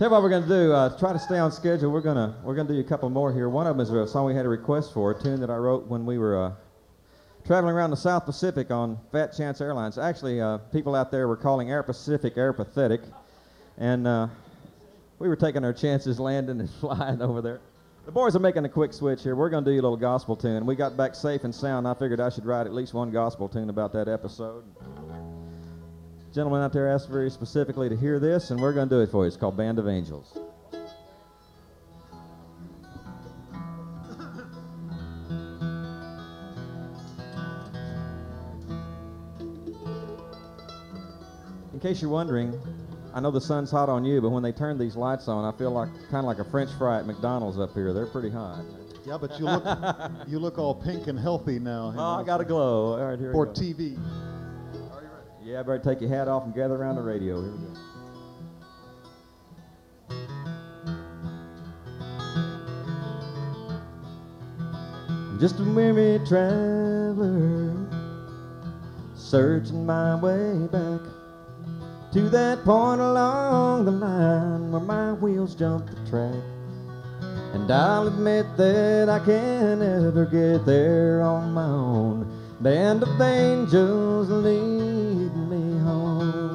Tell you what we're going to do. Try to stay on schedule. We're gonna do a couple more here. One of them is a song we had a request for, a tune that I wrote when we were traveling around the South Pacific on Fat Chance Airlines. Actually, people out there were calling Air Pacific Air Pathetic, and we were taking our chances landing and flying over there. The boys are making a quick switch here. We're going to do you a little gospel tune. We got back safe and sound. I figured I should write at least one gospel tune about that episode. Gentleman out there asked very specifically to hear this, and we're going to do it for you. It's called Band of Angels. In case you're wondering, I know the sun's hot on you, but when they turn these lights on, I feel like kind of like a French fry at McDonald's up here. They're pretty hot. Yeah, but you look all pink and healthy now. Oh, I got a glow. All right, here we go. For TV. Yeah, I better take your hat off and gather around the radio. Here we go. Just a weary traveler, searching my way back to that point along the line where my wheels jump the track. And I'll admit that I can't ever get there on my own. Band of angels lead me home.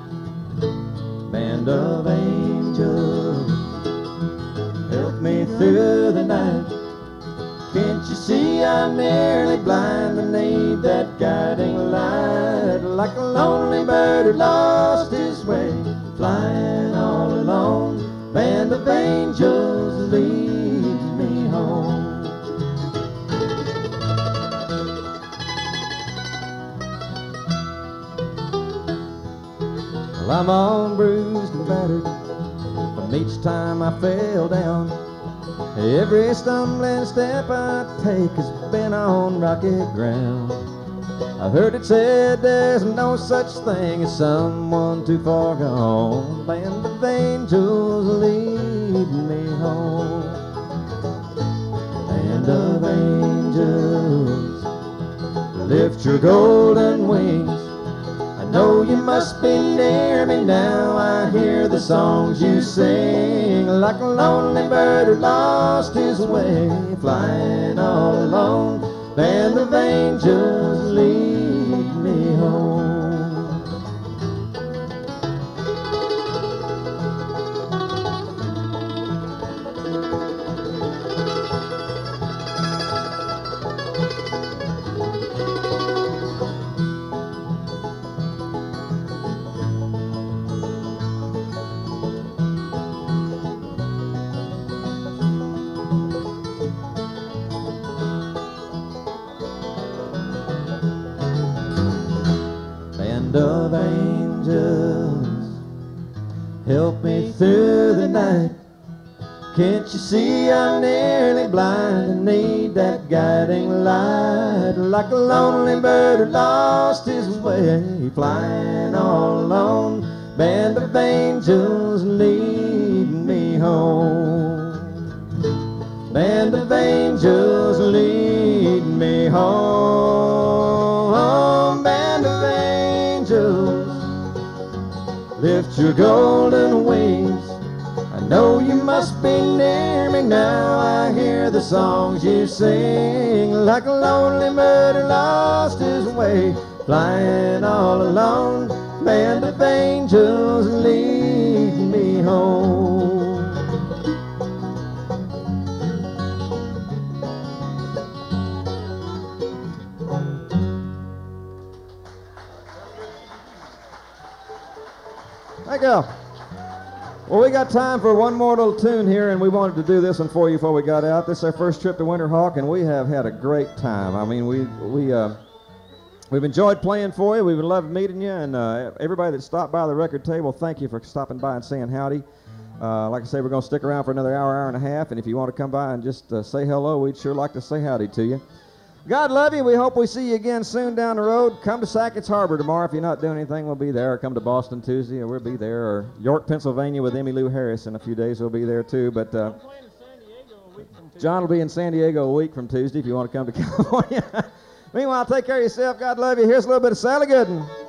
Band of angels, help me through the night. Can't you see I'm nearly blind and need that guiding light? Like a lonely bird who lost his way, flying all alone. Band of angels lead me home. Well, I'm all bruised and battered from each time I fell down. Every stumbling step I take has been on rocky ground. I've heard it said there's no such thing as someone too far gone. Band of angels lead me home. Band of angels, lift your golden wings. I know you must be near me now. I hear the songs you sing, like a lonely bird who lost his way, flying all alone. Band of angels lead me home. Band of angels, help me through the night. Can't you see I'm nearly blind and need that guiding light? Like a lonely bird who lost his way, flying all alone. Band of angels lead me home. Band of angels lead me home. Band of angels, lift your golden wings. I know you must be near me now. I hear the songs you sing, like a lonely bird who lost his way, flying all alone. Band of angels lead me home. Thank you. Well, we got time for one more little tune here, and we wanted to do this one for you before we got out. This is our first trip to Winterhawk, and we have had a great time. I mean, we've enjoyed playing for you. We've loved meeting you, and everybody that stopped by the record table, thank you for stopping by and saying howdy. Like I say, we're going to stick around for another hour and a half, and if you want to come by and just say hello, we'd sure like to say howdy to you. God love you. We hope we see you again soon down the road. Come to Sackett's Harbor tomorrow. If you're not doing anything, we'll be there. Or come to Boston Tuesday, or we'll be there. Or York, Pennsylvania with Emmylou Harris in a few days. We'll be there too. But John will be in San Diego a week from Tuesday if you want to come to California. Meanwhile, take care of yourself. God love you. Here's a little bit of Sally Gooden.